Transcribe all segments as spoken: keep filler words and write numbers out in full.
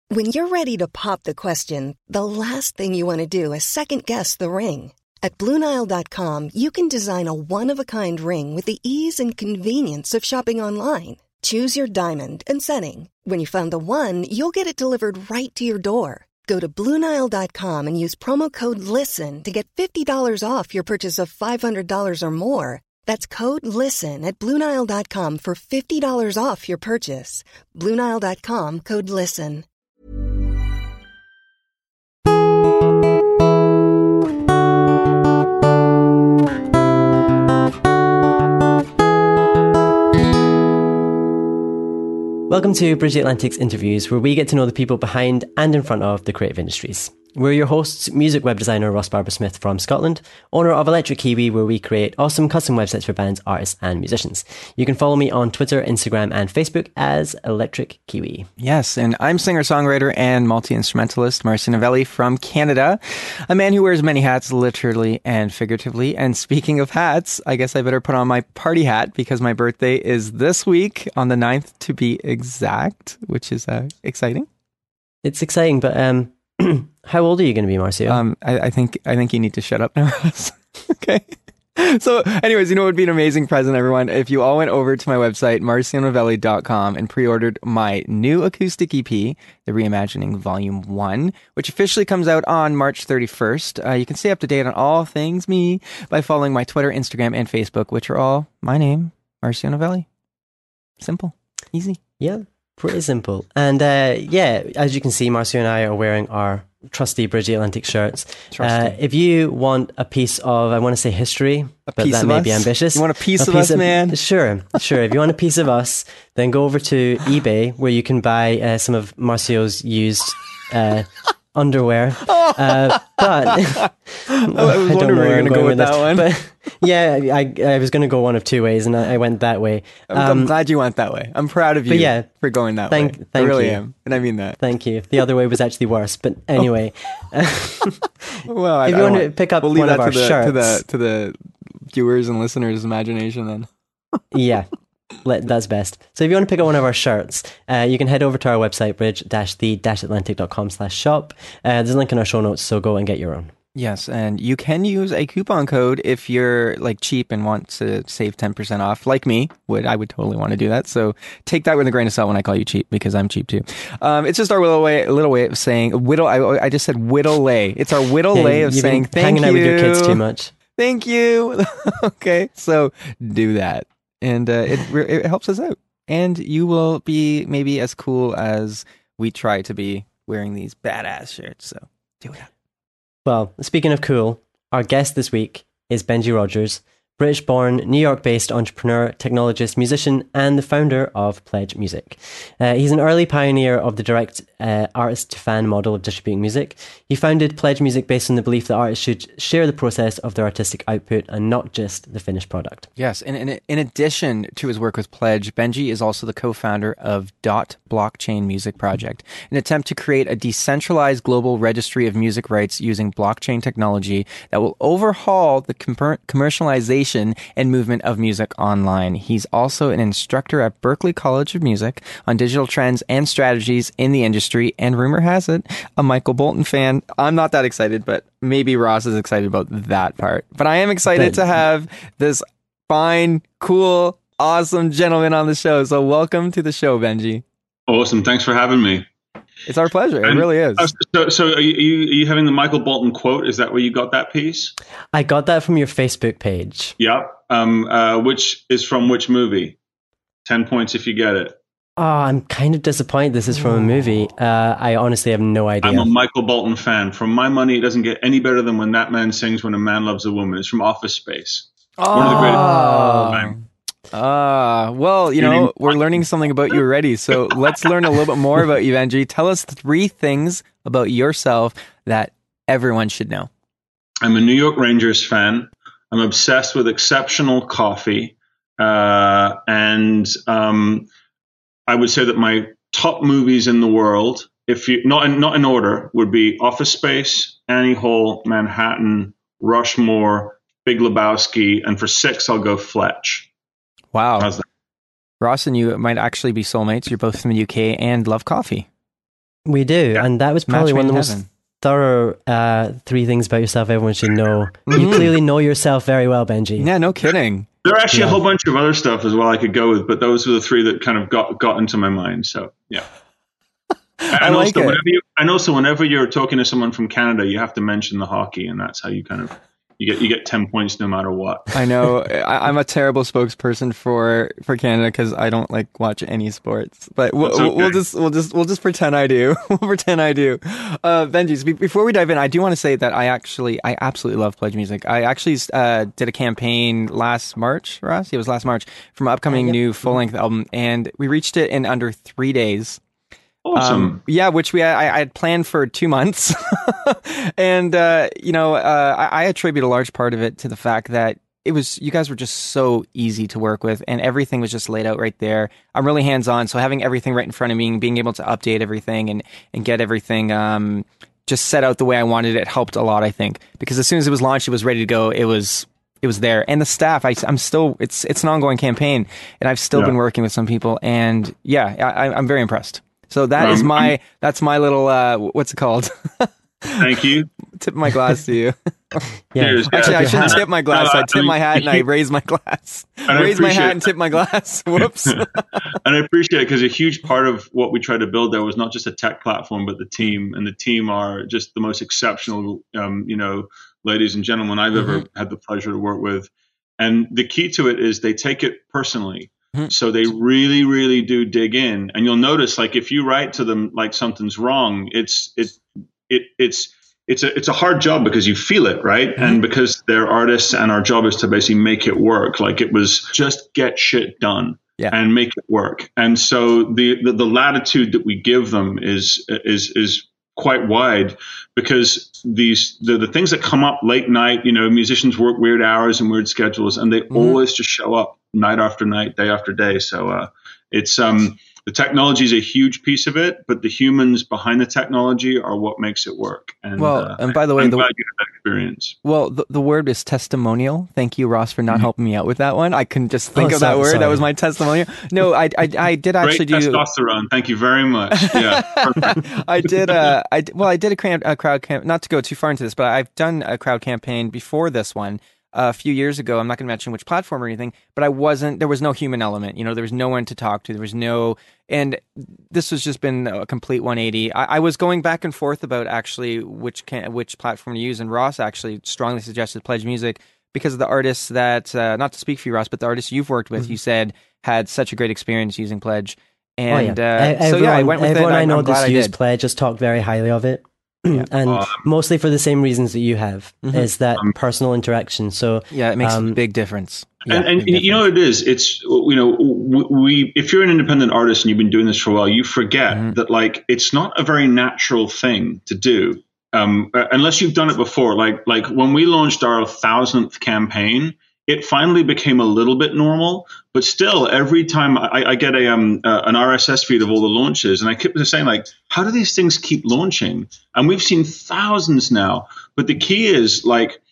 When you're ready to pop the question, the last thing you want to do is second-guess the ring. At Blue Nile dot com, you can design a one-of-a-kind ring with the ease and convenience of shopping online. Choose your diamond and setting. When you find the one, you'll get it delivered right to your door. Go to Blue Nile dot com and use promo code LISTEN to get fifty dollars off your purchase of five hundred dollars or more. That's code LISTEN at Blue Nile dot com for fifty dollars off your purchase. Blue Nile dot com, code LISTEN. Welcome to Bridge the Atlantic's interviews, where we get to know the people behind and in front of the creative industries. We're your hosts, music web designer Ross Barber-Smith from Scotland, owner of Electric Kiwi, where we create awesome custom websites for bands, artists and musicians. You can follow me on Twitter, Instagram and Facebook as Electric Kiwi. Yes, and I'm singer-songwriter and multi-instrumentalist Marcio Novelli from Canada, a man who wears many hats, literally and figuratively. And speaking of hats, I guess I better put on my party hat because my birthday is this week on the ninth to be exact, which is uh, exciting. It's exciting, but um, how old are you going to be, Marcio? Um, I, I think I think you need to shut up now, Ross. Okay. So, anyways, you know what would be an amazing present, everyone? If you all went over to my website, marcio novelli dot com, and pre-ordered my new acoustic E P, The Reimagining Volume one, which officially comes out on March thirty-first. Uh, you can stay up to date on all things me by following my Twitter, Instagram, and Facebook, which are all my name, Marcio Novelli. Simple. Easy. Yeah, pretty simple. And uh, yeah, as you can see, Marcio and I are wearing our trusty Bridge the Atlantic shirts. Uh, if you want a piece of, I want to say history, a but piece that of may us? be ambitious. You want a piece a of piece us, of, man? Sure, sure. If you want a piece of us, then go over to eBay, where you can buy uh, some of Marcio's used uh, underwear. Uh, but I was wondering where you were going to go with that one. But yeah, I I was going to go one of two ways, and I, I went that way. I'm, Um, I'm glad you went that way. I'm proud of you yeah, for going that thank, way. Thank I really you. am. And I mean that. Thank you. The other way was actually worse. But anyway, well, I, if I you want want to pick up we'll leave one that of our to the, shirts, to the to the viewers and listeners' imagination, then. yeah, let, that's best. So if you want to pick up one of our shirts, uh, you can head over to our website, bridge the atlantic dot com slash shop. Uh, there's a link in our show notes, so go and get your own. Yes, and you can use a coupon code if you're like cheap and want to save ten percent off, like me. Would I would totally want to do that. So take that with a grain of salt when I call you cheap, because I'm cheap too. Um, it's just our little way, little way of saying whittle. I, I just said whittle lay. It's our whittle Yeah, lay of you've saying been thank hanging you. out with your kids too much. Thank you. Okay, so do that, and uh, it it helps us out, and you will be maybe as cool as we try to be wearing these badass shirts. So do it. Well, speaking of cool, our guest this week is Benji Rogers, British-born, New York-based entrepreneur, technologist, musician, and the founder of Pledge Music. Uh, he's an early pioneer of the direct uh, artist-to-fan model of distributing music. He founded Pledge Music based on the belief that artists should share the process of their artistic output and not just the finished product. Yes, and in, in addition to his work with Pledge, Benji is also the co-founder of Dot Blockchain Music Project, an attempt to create a decentralized global registry of music rights using blockchain technology that will overhaul the com- commercialization and movement of music online. He's also an instructor at Berklee College of Music on digital trends and strategies in the industry, and rumor has it, a Michael Bolton fan. I'm not that excited, but maybe Ross is excited about that part. But I am excited But- to have this fine, cool, awesome gentleman on the show. So welcome to the show, Benji. Awesome. Thanks for having me. It's our pleasure. It And, really is. uh, So, so are you, are you having the Michael Bolton quote? Is that where you got that piece? I got that from your Facebook page. Yep. Um, uh, which is from which movie? Ten points if you get it. Oh, I'm kind of disappointed this is from a movie. Uh, I honestly have no idea. I'm a Michael Bolton fan. For my money, it doesn't get any better than when that man sings "When a Man Loves a Woman." It's from Office Space. Oh. One of the greatest of all time. Ah, well, you know, we're learning something about you already. So let's learn a little bit more about you, Benji. Tell us three things about yourself that everyone should know. I'm a New York Rangers fan. I'm obsessed with exceptional coffee. Uh, and um, I would say that my top movies in the world, if you not in, not in order, would be Office Space, Annie Hall, Manhattan, Rushmore, Big Lebowski, and for six, I'll go Fletch. Wow. How's that? Ross and you might actually be soulmates. You're both from the U K and love coffee. We do, Yeah. and that was probably Match one of made the in most heaven. thorough uh, three things about yourself everyone should know. You Mhm. clearly know yourself very well, Benji. Yeah, no kidding. There are actually Yeah. a whole bunch of other stuff as well I could go with, but those were the three that kind of got got into my mind. So yeah. And I like also, it. whenever you, and also, whenever you're talking to someone from Canada, you have to mention the hockey, and that's how you kind of you get you get ten points no matter what. I know I, I'm a terrible spokesperson for for Canada because I don't like watch any sports. But we'll, That's okay. we'll just we'll just we'll just pretend I do. We'll pretend I do. Uh, Benji, so be- before we dive in, I do want to say that I actually I absolutely love Pledge Music. I actually uh, did a campaign last March, Ross. It was last March for my upcoming yep. new full length album, and we reached it in under three days. Awesome. Um, yeah, which we I, I had planned for two months, and uh, you know uh, I, I attribute a large part of it to the fact that it was you guys were just so easy to work with, and everything was just laid out right there. I'm really hands on, so having everything right in front of me, and being able to update everything and and get everything um, just set out the way I wanted it helped a lot. I think because as soon as it was launched, it was ready to go. It was. It was there, and the staff. I, I'm still. It's it's an ongoing campaign, and I've still Yeah. been working with some people, and yeah, I, I'm very impressed. So that is Um, my that's my little uh what's it called? Thank you. Tip my glass to you. Yeah. Cheers. Yeah. Actually, I your shouldn't hat. tip my glass. No, I I tip mean, my hat and I you- raise my glass. I Raise my appreciate hat it. and tip my glass. Whoops. And I appreciate it because a huge part of what we tried to build there was not just a tech platform, but the team. And the team are just the most exceptional, um, you know, ladies and gentlemen I've ever had the pleasure to work with. And the key to it is they take it personally. Mhm. So they really, really do dig in. And you'll notice, like, if you write to them like something's wrong, it's it it it's it's a it's a hard job because you feel it, right? And because they're artists, and our job is to basically make it work. Like it was just get shit done. Yeah. And make it work. And so the, the the latitude that we give them is is is quite wide, because these the, the things that come up late night, you know, musicians work weird hours and weird schedules, and they Mhm. always just show up night after night, day after day. So uh, it's um the technology is a huge piece of it, but the humans behind the technology are what makes it work. And Well, uh, and by the way, I'm the- glad you had that experience. Well, the, the word is testimonial. Thank you, Ross, for not helping me out with that one. I couldn't just think Oh, of that sorry, word. That sorry. was my testimonial. No, I I, I did actually Great do. testosterone. Thank you very much. Yeah. perfect. I did. Uh, I d- well, I did a, cram- a crowd camp. Not to go too far into this, but I've done a crowd campaign before this one uh, a few years ago. I'm not going to mention which platform or anything, but I wasn't. There was no human element. You know, there was no one to talk to. There was no, and this has just been a complete one eighty. I, I was going back and forth about actually which can, which platform to use, and Ross actually strongly suggested Pledge Music because of the artists that, uh, not to speak for you, Ross, but the artists you've worked with, you said had such a great experience using Pledge. And oh, yeah. uh, E- so yeah, I everyone- went with everyone it. I I'm, know I'm glad that's I used did. Pledge has talked very highly of it. and Um, mostly for the same reasons that you have, Mhm. is that Um, personal interaction. So Yeah, it makes a um, big difference. and, Yeah, and big you know what difference. it is? It's, you know, we, we if you're an independent artist and you've been doing this for a while, you forget Mhm. that, like, it's not a very natural thing to do, um, uh, unless you've done it before. Like like when we launched our thousandth campaign, it finally became a little bit normal. But still, every time I, I get a um uh, an R S S feed of all the launches, and I keep saying, like, how do these things keep launching? And we've seen thousands now. But the key is, like,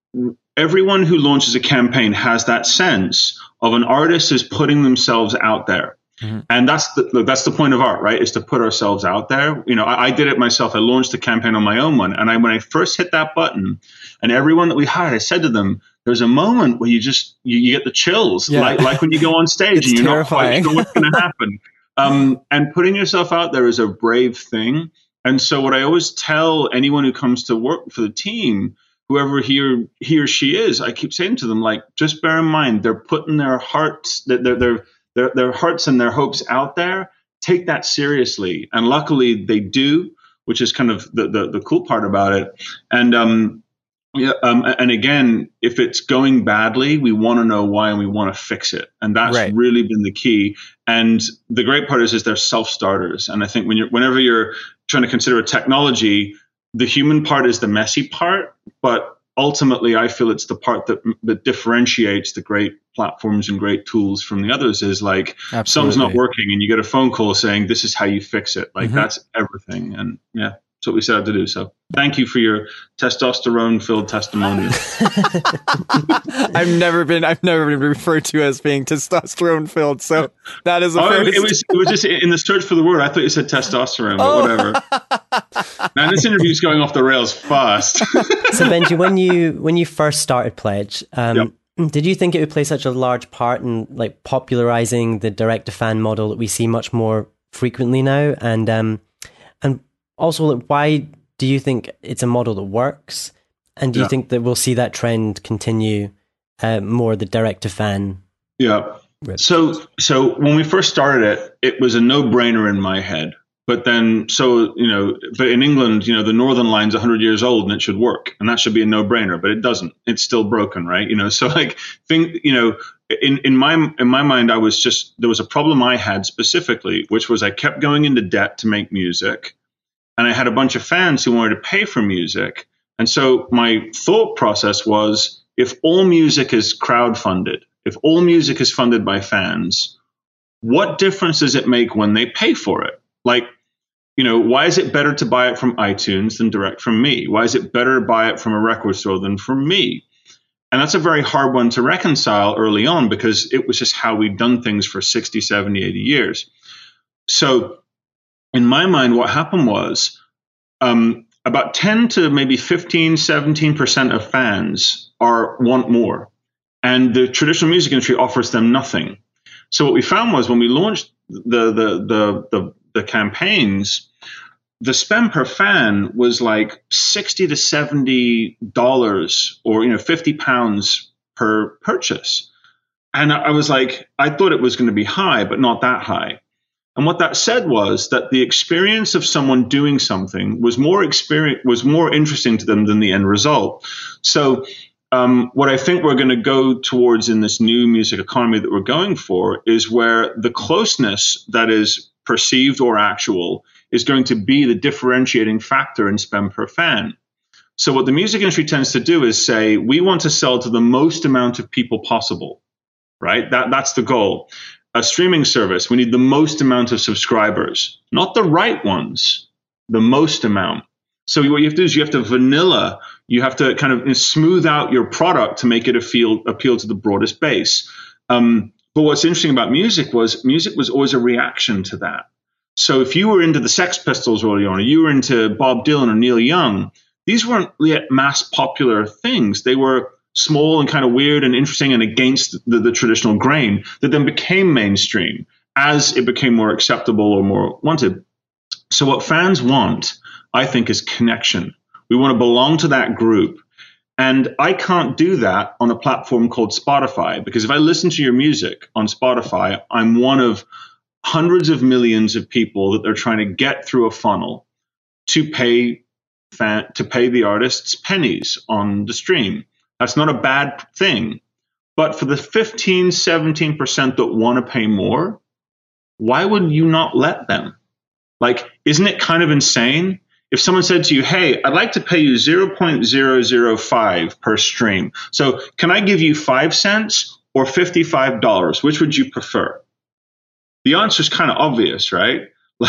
everyone who launches a campaign has that sense of an artist is putting themselves out there. Mhm. And that's the look, that's the point of art, right? Is to put ourselves out there. You know, I, I did it myself. I launched a campaign on my own one. And I, when I first hit that button, and everyone that we hired, I said to them, there's a moment where you just, you, you get the chills, Yeah. like, like when you go on stage It's and you're terrifying. not quite sure what's going to happen. Um, and putting yourself out there is a brave thing. And so what I always tell anyone who comes to work for the team, whoever he or, he or she is, I keep saying to them, like, just bear in mind, they're putting their hearts, their, their, their, their hearts and their hopes out there. Take that seriously. And luckily they do, which is kind of the, the, the cool part about it. And, um, yeah, um, and again, if it's going badly, we want to know why and we want to fix it. And that's Right. really been the key. And the great part is, is they're self-starters. And I think when you're, whenever you're trying to consider a technology, the human part is the messy part, but ultimately I feel it's the part that, that differentiates the great platforms and great tools from the others. Is like, something's not Absolutely. working and you get a phone call saying, this is how you fix it. Like, Mhm. that's everything. And yeah. That's what we set out to do. So thank you for your testosterone-filled testimonial. I've never been I've never been referred to as being testosterone-filled. So that is a oh, first. It was it was just in the search for the word. I thought you said testosterone, but oh. whatever. Man, this interview's going off the rails fast. So Benji, when you when you first started Pledge, um, yep. did you think it would play such a large part in like popularizing the direct-to-fan model that we see much more frequently now? And um, and also, like, why do you think it's a model that works? And do you yeah. think that we'll see that trend continue, uh, more the direct-to-fan? Yeah. So, so when we first started it, it was a no-brainer in my head. But then, so, you know, but in England, you know, the Northern Line's one hundred years old and it should work. And that should be a no-brainer, but it doesn't. It's still broken, right? You know, so like, think, you know, in, in my in my mind, I was just, there was a problem I had specifically, which was I kept going into debt to make music. And I had a bunch of fans who wanted to pay for music. And so my thought process was, if all music is crowdfunded, if all music is funded by fans, what difference does it make when they pay for it? Like, you know, why is it better to buy it from iTunes than direct from me? Why is it better to buy it from a record store than from me? And that's a very hard one to reconcile early on because it was just how we'd done things for sixty, seventy, eighty years. So in my mind, what happened was um, about ten to maybe fifteen, seventeen percent of fans are want more. And the traditional music industry offers them nothing. So what we found was when we launched the the the the, the campaigns, the spend per fan was like sixty to seventy dollars or, you know, fifty pounds per purchase. And I was like, I thought it was going to be high, but not that high. And what that said was that the experience of someone doing something was more experience was more interesting to them than the end result. So um, what I think we're going to go towards in this new music economy that we're going for is where the closeness that is perceived or actual is going to be the differentiating factor in spend per fan. So what the music industry tends to do is say, we want to sell to the most amount of people possible, right? That that's the goal. A streaming service, we need the most amount of subscribers, not the right ones, the most amount. So what you have to do is you have to vanilla, you have to kind of smooth out your product to make it appeal, appeal to the broadest base. Um, but what's interesting about music was music was always a reaction to that. So if you were into the Sex Pistols early on, or you were into Bob Dylan or Neil Young, these weren't yet mass popular things. They were small and kind of weird and interesting and against the, the traditional grain that then became mainstream as it became more acceptable or more wanted. So what fans want, I think, is connection. We want to belong to that group. And I can't do that on a platform called Spotify, because if I listen to your music on Spotify, I'm one of hundreds of millions of people that they're trying to get through a funnel to pay fan, to pay the artists pennies on the stream. That's not a bad thing. But for the fifteen, seventeen percent that want to pay more, why would you not let them? Like, isn't it kind of insane? If someone said to you, hey, I'd like to pay you zero point zero zero five per stream. So can I give you five cents or fifty-five dollars? Which would you prefer? The answer is kind of obvious, right?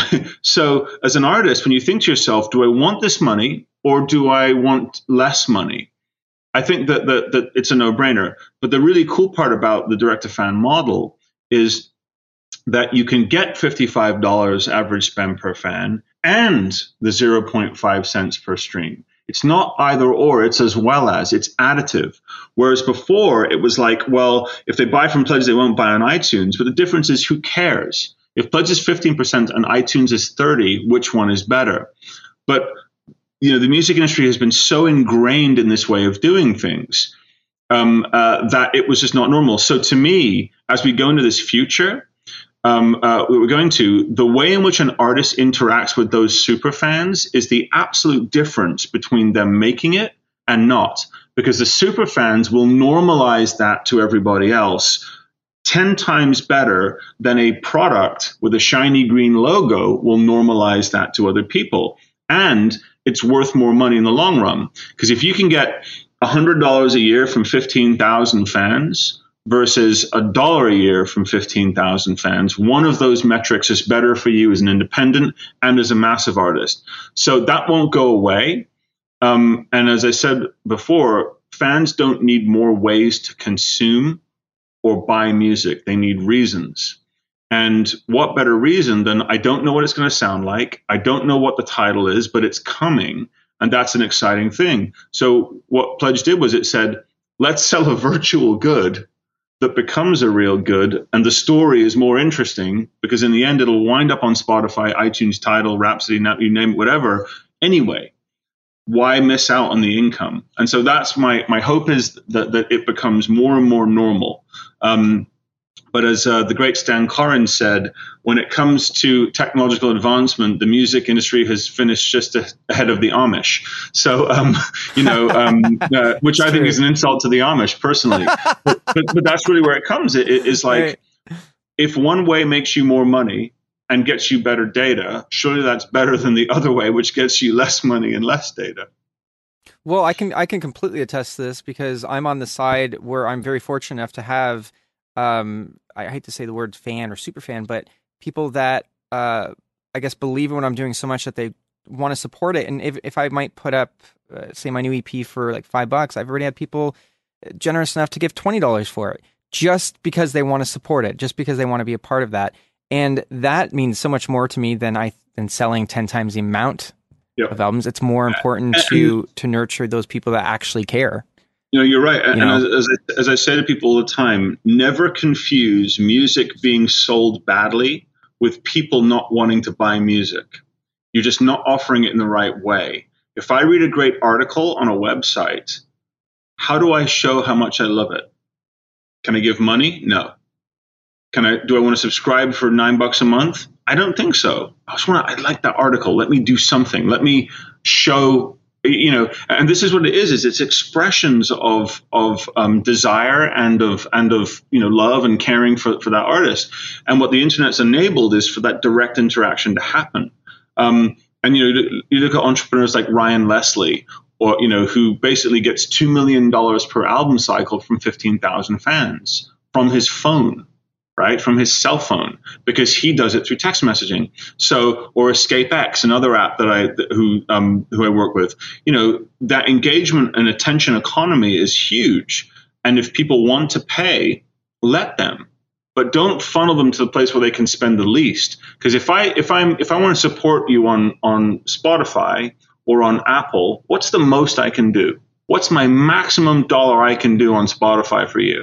So as an artist, when you think to yourself, do I want this money or do I want less money? I think that, that, that it's a no-brainer. But the really cool part about the direct-to-fan model is that you can get fifty-five dollars average spend per fan and the zero point five cents per stream. It's not either or, it's as well as, it's additive. Whereas before it was like, well, if they buy from Pledge, they won't buy on iTunes. But the difference is, who cares? If Pledge is fifteen percent and iTunes is thirty, which one is better? But you know, the music industry has been so ingrained in this way of doing things um, uh, that it was just not normal. So to me, as we go into this future, um, uh, we're going to, the way in which an artist interacts with those super fans is the absolute difference between them making it and not. Because the super fans will normalize that to everybody else ten times better than a product with a shiny green logo will normalize that to other people. And it's worth more money in the long run. Because if you can get one hundred dollars a year from fifteen thousand fans, versus a dollar a year from fifteen thousand fans, one of those metrics is better for you as an independent and as a massive artist. So that won't go away. Um, and as I said before, fans don't need more ways to consume or buy music. They need reasons. And what better reason than I don't know what it's going to sound like. I don't know what the title is, but it's coming. And that's an exciting thing. So what Pledge did was it said, let's sell a virtual good that becomes a real good. And the story is more interesting because in the end, it'll wind up on Spotify, iTunes, Tidal, Rhapsody, you name it, whatever. Anyway, why miss out on the income? And so that's my, my hope is that, that it becomes more and more normal. Um, But as uh, the great Stan Koren said, when it comes to technological advancement, the music industry has finished just a- ahead of the Amish. So, um, you know, um, uh, which I think is an insult to the Amish personally. but, but, but that's really where it comes. It, it is like, right. If one way makes you more money and gets you better data, surely that's better than the other way, which gets you less money and less data. Well, I can I can completely attest to this because I'm on the side where I'm very fortunate enough to have Um, I hate to say the word fan or super fan, but people that, uh, I guess, believe in what I'm doing so much that they want to support it. And if, if I might put up, uh, say, my new E P for like five bucks, I've already had people generous enough to give twenty dollars for it just because they want to support it, just because they want to be a part of that. And that means so much more to me than I than selling ten times the amount yep. of albums. It's more important to to nurture those people that actually care. You know, you're right. You and know? as, as, I, as I say to people all the time, never confuse music being sold badly with people not wanting to buy music. You're just not offering it in the right way. If I read a great article on a website, how do I show how much I love it? Can I give money? No. Can I? Do I want to subscribe for nine bucks a month? I don't think so. I just want to, I like that article. Let me do something. Let me show. You know, and this is what it is: is it's expressions of of um, desire and of and of you know love and caring for, for that artist. And what the internet's enabled is for that direct interaction to happen. Um, and you know, you look at entrepreneurs like Ryan Leslie, or you know, who basically gets two million dollars per album cycle from fifteen thousand fans from his phone. Right, from his cell phone, because he does it through text messaging. So, or EscapeX, another app that I who um, who I work with. You know, that engagement and attention economy is huge. And if people want to pay, let them, but don't funnel them to the place where they can spend the least. Because if I if I'm if I want to support you on on Spotify or on Apple, what's the most I can do? What's my maximum dollar I can do on Spotify for you?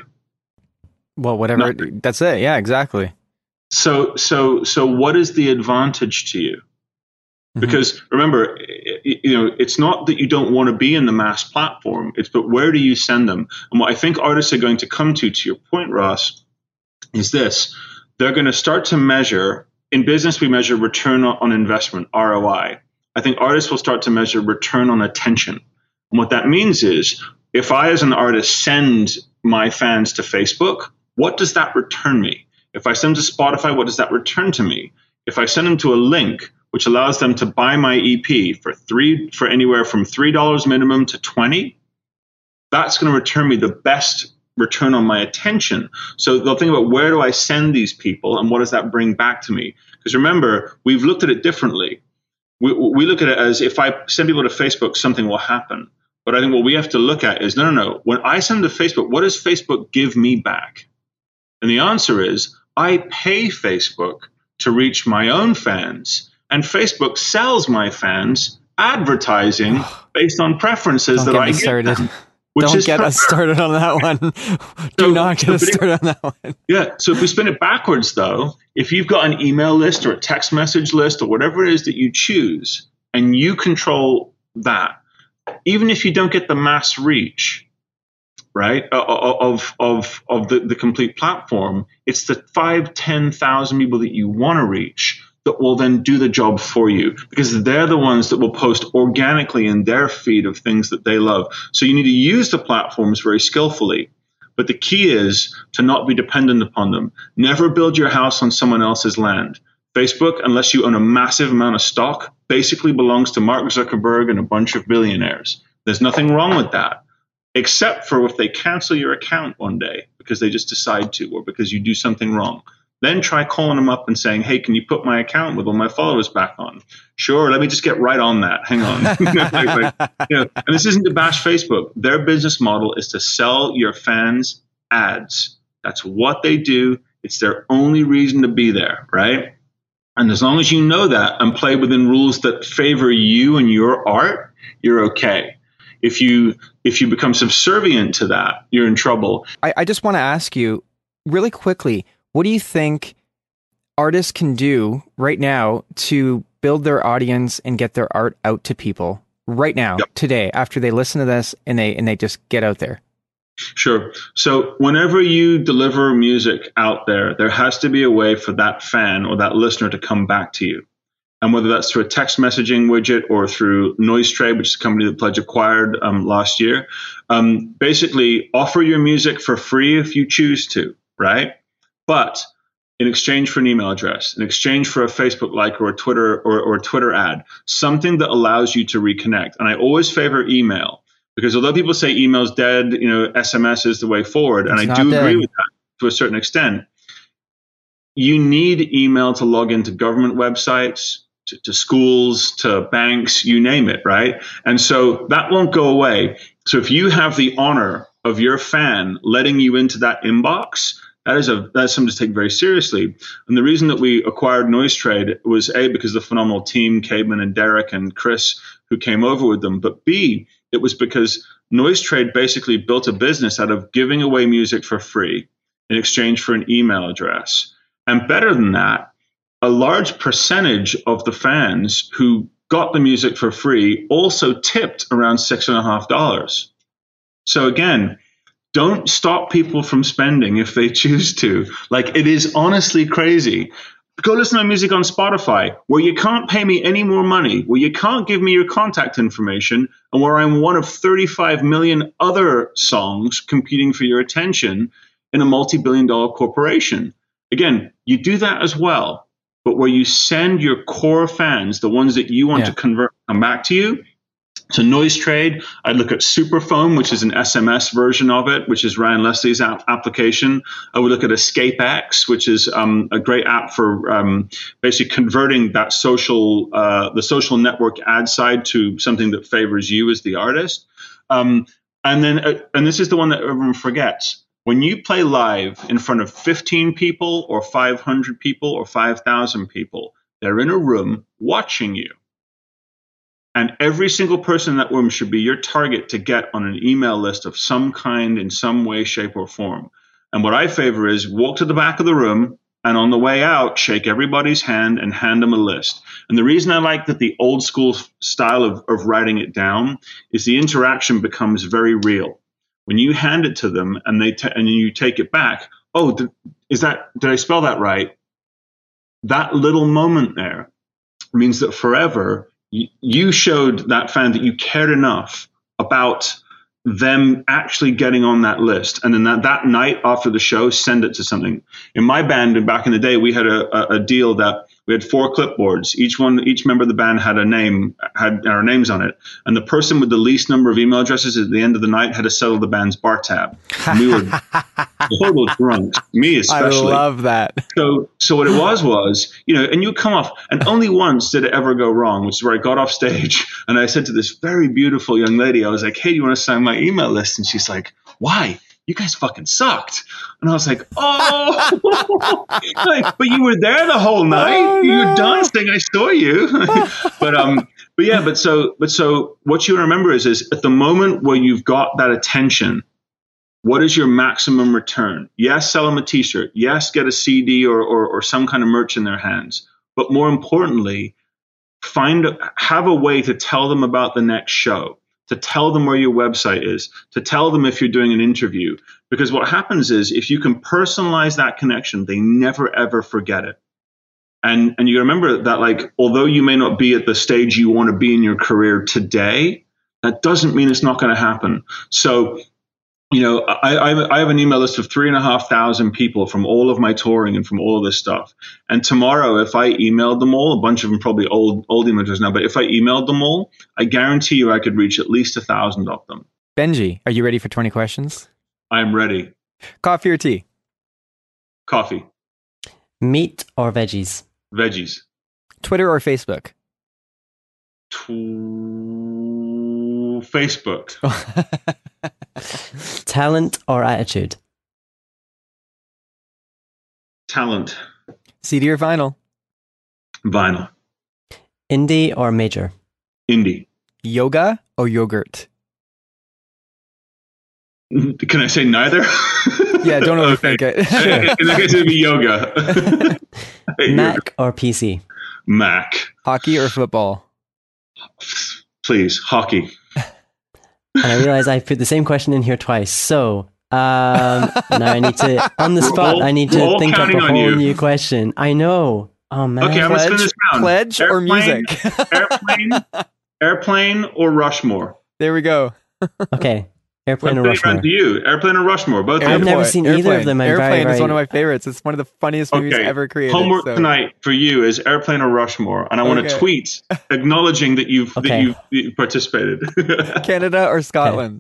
Well, whatever. No. That's it. Yeah, exactly. So, so, so what is the advantage to you? Mm-hmm. Because remember, you know, it's not that you don't want to be in the mass platform. It's, but where do you send them? And what I think artists are going to come to, to your point, Ross, is this. They're going to start to measure, in business, we measure return on investment, R O I. I think artists will start to measure return on attention. And what that means is, if I, as an artist, send my fans to Facebook, what does that return me? If I send them to Spotify, what does that return to me? If I send them to a link which allows them to buy my E P for three for anywhere from three dollars minimum to twenty, that's going to return me the best return on my attention. So they'll think about, where do I send these people and what does that bring back to me? Because remember, we've looked at it differently. We, we look at it as, if I send people to Facebook, something will happen. But I think what we have to look at is, no, no, no. When I send them to Facebook, what does Facebook give me back? And the answer is, I pay Facebook to reach my own fans, and Facebook sells my fans advertising based on preferences Don't that get I me get. started. Them, which Don't is get us started on that one. Do so, not get so us started on that one. Yeah. So if we spin it backwards, though, if you've got an email list or a text message list or whatever it is that you choose, and you control that, even if you don't get the mass reach, right, of of of the, the complete platform, it's the five, ten thousand people that you want to reach that will then do the job for you, because they're the ones that will post organically in their feed of things that they love. So you need to use the platforms very skillfully. But the key is to not be dependent upon them. Never build your house on someone else's land. Facebook, unless you own a massive amount of stock, basically belongs to Mark Zuckerberg and a bunch of billionaires. There's nothing wrong with that. except for if they cancel your account one day because they just decide to, or because you do something wrong. Then try calling them up and saying, hey, can you put my account with all my followers back on? Sure, let me just get right on that. Hang on. like, like, you know, and this isn't to bash Facebook. Their business model is to sell your fans ads. That's what they do. It's their only reason to be there, right? And as long as you know that and play within rules that favor you and your art, you're okay. If you if you become subservient to that, you're in trouble. I, I just want to ask you really quickly, what do you think artists can do right now to build their audience and get their art out to people right now, yep. today, after they listen to this and they and they just get out there? Sure. So whenever you deliver music out there, there has to be a way for that fan or that listener to come back to you. And whether that's through a text messaging widget or through Noisetrade, which is a company that Pledge acquired um, last year, um, basically offer your music for free if you choose to, right? But in exchange for an email address, in exchange for a Facebook like or a Twitter or, or a Twitter ad, something that allows you to reconnect. And I always favor email. Because although people say email's dead, you know, S M S is the way forward, and it's I do dead. agree with that to a certain extent. You need email to log into government websites, to, to schools, to banks, you name it, right? And so that won't go away. So if you have the honor of your fan letting you into that inbox, that is a that's something to take very seriously. And the reason that we acquired Noisetrade was A, because of the phenomenal team, Caedmon and Derek and Chris, who came over with them, but B, it was because Noisetrade basically built a business out of giving away music for free in exchange for an email address. And better than that, a large percentage of the fans who got the music for free also tipped around six and a half dollars. So again, don't stop people from spending if they choose to. Like, it is honestly crazy. Go listen to music on Spotify, where you can't pay me any more money, where you can't give me your contact information, and where I'm one of thirty-five million other songs competing for your attention in a multi-billion dollar corporation. Again, you do that as well, but where you send your core fans, the ones that you want yeah. to convert, come back to you. So Noisetrade, I'd look at Superphone, which is an S M S version of it, which is Ryan Leslie's app application. I would look at EscapeX, which is um, a great app for um, basically converting that social, uh, the social network ad side to something that favors you as the artist. Um, and then, uh, and this is the one that everyone forgets. When you play live in front of fifteen people or five hundred people or five thousand people, they're in a room watching you. And every single person in that room should be your target to get on an email list of some kind, in some way, shape, or form. And what I favor is walk to the back of the room, and on the way out, shake everybody's hand and hand them a list. And the reason I like that the old school style of, of writing it down is the interaction becomes very real. When you hand it to them and they t- and you take it back, oh, th- is that did I spell that right? That little moment there means that forever, you showed that fan that you cared enough about them actually getting on that list. And then that, that night after the show, send it to something. In my band, and back in the day, we had a, a, a deal that we had four clipboards. Each one, each member of the band had a name, had our names on it. And the person with the least number of email addresses at the end of the night had to settle the band's bar tab. And we were total drunks, me especially. I love that. So, so what it was was, you know, and you come off, and only once did it ever go wrong, which is where I got off stage and I said to this very beautiful young lady, I was like, hey, do you want to sign my email list? And she's like, why? You guys fucking sucked. And I was like, oh, like, but you were there the whole night. Oh, no. You were dancing. I saw you. but, um, but yeah, but so, but so what you remember is, is at the moment where you've got that attention, what is your maximum return? Yes, sell them a t-shirt. Yes, get a C D or, or, or some kind of merch in their hands. But more importantly, find, have a way to tell them about the next show, to tell them where your website is, to tell them if you're doing an interview. Because what happens is, if you can personalize that connection, they never, ever forget it. And and you remember that, like, although you may not be at the stage you want to be in your career today, that doesn't mean it's not going to happen. So, you know, I, I have an email list of three and a half thousand people from all of my touring and from all of this stuff. And tomorrow, if I emailed them all, a bunch of them probably old old email addresses now, but if I emailed them all, I guarantee you I could reach at least a thousand of them. Benji, are you ready for twenty questions? I'm ready. Coffee or tea? Coffee. Meat or veggies? Veggies. Twitter or Facebook? Tw- Facebook. Talent or attitude? Talent. C D or vinyl? Vinyl. Indie or major? Indie. Yoga or yogurt? Can I say neither? Yeah, don't overthink okay. it. Sure. In that case, it'd be yoga. Mac or P C? Mac. Hockey or football? Please, hockey. And I realize I put the same question in here twice. So um, now I need to, on the spot, all- I need we're to all think up a counting on whole you. new question. I know. Oh, man. Okay, I'm going to spin Pledge, this round. pledge or Airplane- music? Airplane, airplane or Rushmore? There we go. Okay. Airplane I'm or spinning around Rushmore? to you. Airplane or Rushmore? Both of I've you. never Airplane- seen either of Airplane. them. I'm Airplane very, is very- one of my favorites. It's one of the funniest movies Okay. ever created. Homework so- tonight for you is Airplane or Rushmore, and I want Okay. to tweet acknowledging that you've that Okay. you've, you've participated. Canada or Scotland?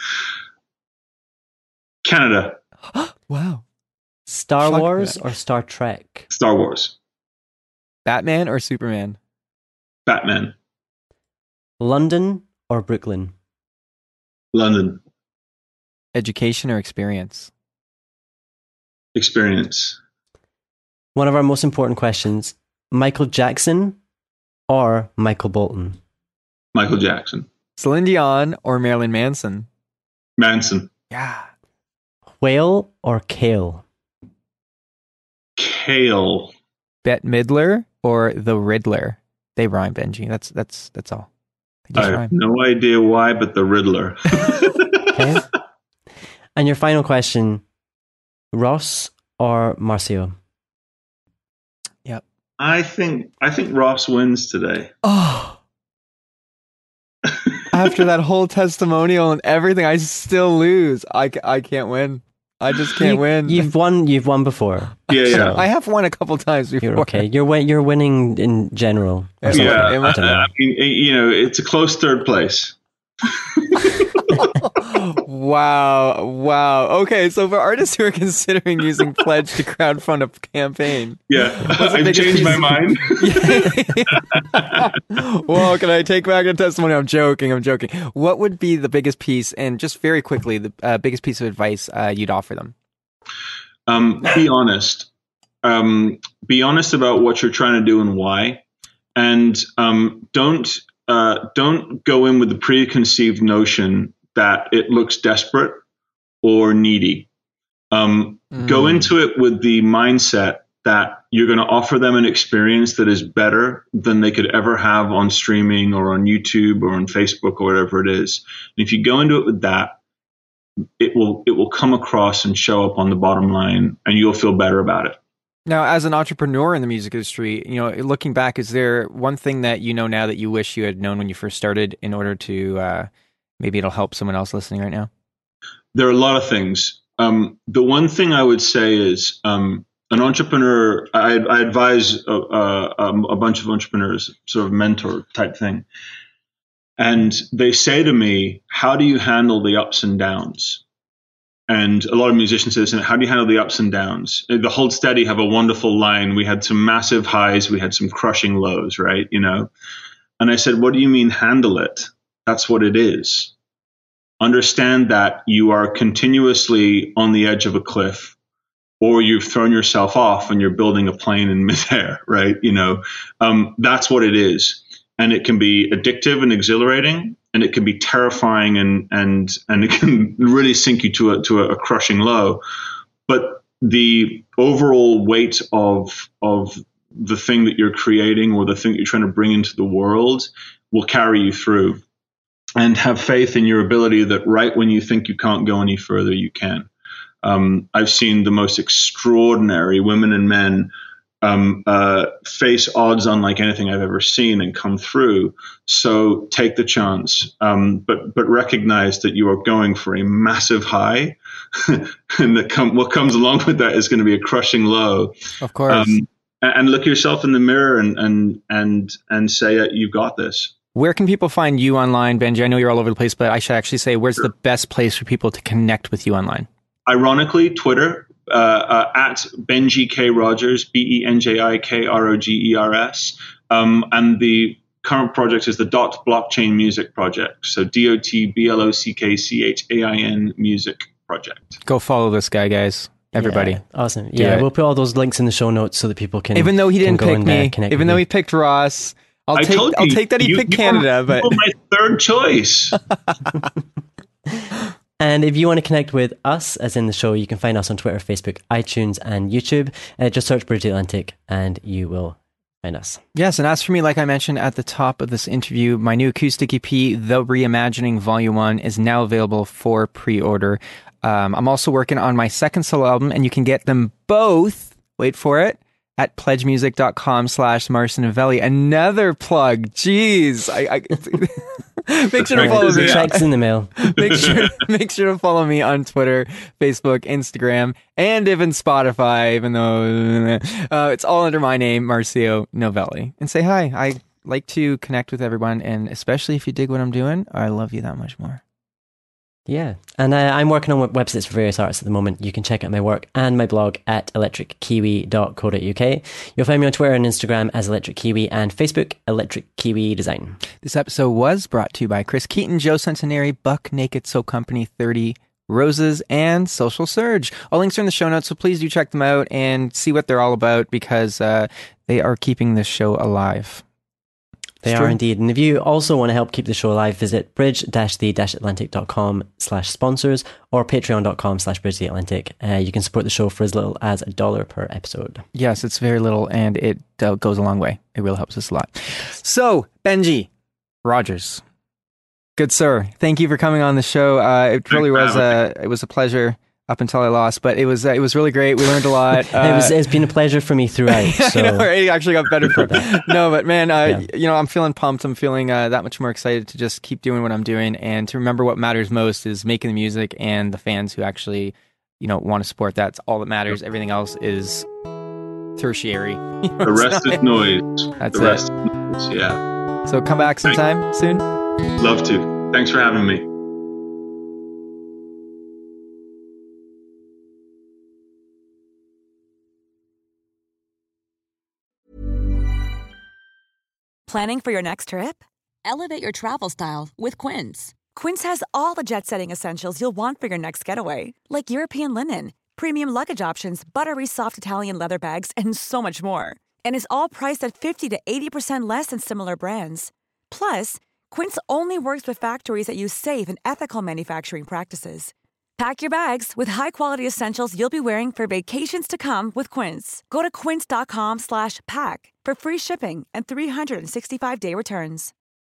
Canada, Wow. Star Fuck Wars that. or Star Trek? Star Wars, Batman or Superman? Batman, London or Brooklyn? London, Education or experience? experience. One of our most important questions. Michael Jackson or Michael Bolton? Michael Jackson, Celine Dion or Marilyn Manson? Manson, Yeah. Whale or Kale? Kale, Bette Midler or The Riddler? They rhyme, Benji. That's that's that's all. They I just have rhyme. no idea why, but the Riddler. Okay. And your final question. Ross or Marcio? I think I think Ross wins today. Oh. After that whole testimonial and everything, I still lose. I, ca- I can't win. I just can't You- win. You've won. You've won before. Yeah, yeah. So- I have won a couple times before. You're okay. You're win- You're winning in general. or Yeah. something. Yeah, Am I- I don't know. I mean, you know, it's a close third place. Wow. Wow. Okay. So for artists who are considering using Pledge to crowdfund a campaign. Yeah, What's the I've biggest changed my piece- mind. Well, can I take back the testimony? I'm joking. I'm joking. What would be the biggest piece, and just very quickly, the uh, biggest piece of advice uh, you'd offer them? Um, be honest. Um, be honest about what you're trying to do and why, and um, don't uh, don't go in with the preconceived notion that it looks desperate or needy. Um, Go Mm. into it with the mindset that you're going to offer them an experience that is better than they could ever have on streaming or on YouTube or on Facebook or whatever it is. And if you go into it with that, it will it will come across and show up on the bottom line, and you'll feel better about it. Now, as an entrepreneur in the music industry, you know, looking back, is there one thing that you know now that you wish you had known when you first started in order to uh, maybe it'll help someone else listening right now? There are a lot of things. Um, the one thing I would say is um, an entrepreneur. I, I advise a, a, a bunch of entrepreneurs, sort of mentor type thing, and they say to me, "How do you handle the ups and downs?" And a lot of musicians say this, how do you handle the ups and downs? The Hold Steady have a wonderful line. We had some massive highs. We had some crushing lows, right? You know? And I said, what do you mean handle it? That's what it is. Understand that you are continuously on the edge of a cliff, or you've thrown yourself off and you're building a plane in midair, right? You know, um, that's what it is. And it can be addictive and exhilarating, and it can be terrifying, and and and it can really sink you to a to a crushing low. But the overall weight of of the thing that you're creating or the thing that you're trying to bring into the world will carry you through. And have faith in your ability that right when you think you can't go any further, you can. Um, I've seen the most extraordinary women and men Um, uh, face odds unlike anything I've ever seen and come through. So take the chance, um, but but recognize that you are going for a massive high, and that come, what comes along with that is going to be a crushing low. Of course. Um, and, and look yourself in the mirror and and and and say, uh, "You got this." Where can people find you online, Benji? I know you're all over the place, but I should actually say, where's the best place for people to connect with you online? Ironically, Twitter, uh, uh, at Benji K. Rogers, B E N J I K R O G E R S. Um, and the current project is the Dot Blockchain Music Project. So D O T B L O C K C H A I N Music Project. Go follow this guy, guys. Everybody. Yeah, awesome. Yeah, we'll put all those links in the show notes so that people can. Even though he didn't pick and, me, uh, even though he picked Ross, I'll I take told I'll you, take that he you, picked you Canada, were, but you were my third choice. And if you want to connect with us, as in the show, you can find us on Twitter, Facebook, iTunes, and YouTube. Uh, just search Bridge the Atlantic and you will find us. Yes, and as for me, like I mentioned at the top of this interview, my new acoustic E P, The Reimagining Volume one, is now available for pre-order. Um, I'm also working on my second solo album, and you can get them both, wait for it, at pledgemusic.com slash Marcin Novelli. Another plug. Jeez. I, I make sure to follow me. Checks in the mail. make sure make sure to follow me on Twitter, Facebook, Instagram, and even Spotify, even though uh, it's all under my name, Marcio Novelli. And say hi. I like to connect with everyone, and especially if you dig what I'm doing, I love you that much more. Yeah, and uh, I'm working on websites for various artists at the moment. You can check out my work and my blog at electric kiwi dot co dot uk. You'll find me on Twitter and Instagram as Electric Kiwi, and Facebook, Electric Kiwi Design. This episode was brought to you by Chris Keaton, Joe Centenary, Buck Naked Soap Company, thirty Roses, and Social Surge. All links are in the show notes, so please do check them out and see what they're all about, because uh, they are keeping this show alive. They are indeed. And if you also want to help keep the show alive, visit bridge-the-atlantic.com slash sponsors or patreon.com slash bridge the Atlantic. Uh, you can support the show for as little as a dollar per episode. Yes, it's very little, and it uh, goes a long way. It really helps us a lot. So, Benji Rogers, good sir, thank you for coming on the show. Uh, it really was a, it was a pleasure. Up until I lost, but it was uh, it was really great. We learned a lot. Uh, it was it's been a pleasure for me throughout. So. I know, it actually got better for that. No, but man, uh, yeah. you know, I'm feeling pumped. I'm feeling uh, that much more excited to just keep doing what I'm doing, and to remember what matters most is making the music and the fans who actually, you know, want to support. That's all that matters. Everything else is tertiary. You know, the rest is noise. That's the it. rest is noise. Yeah. So come back sometime Thanks. soon. Love to. Thanks for having me. Planning for your next trip? Elevate your travel style with Quince. Quince has all the jet-setting essentials you'll want for your next getaway, like European linen, premium luggage options, buttery soft Italian leather bags, and so much more. And is all priced at fifty to eighty percent less than similar brands. Plus, Quince only works with factories that use safe and ethical manufacturing practices. Pack your bags with high-quality essentials you'll be wearing for vacations to come with Quince. Go to quince.com slash pack for free shipping and three sixty-five day returns.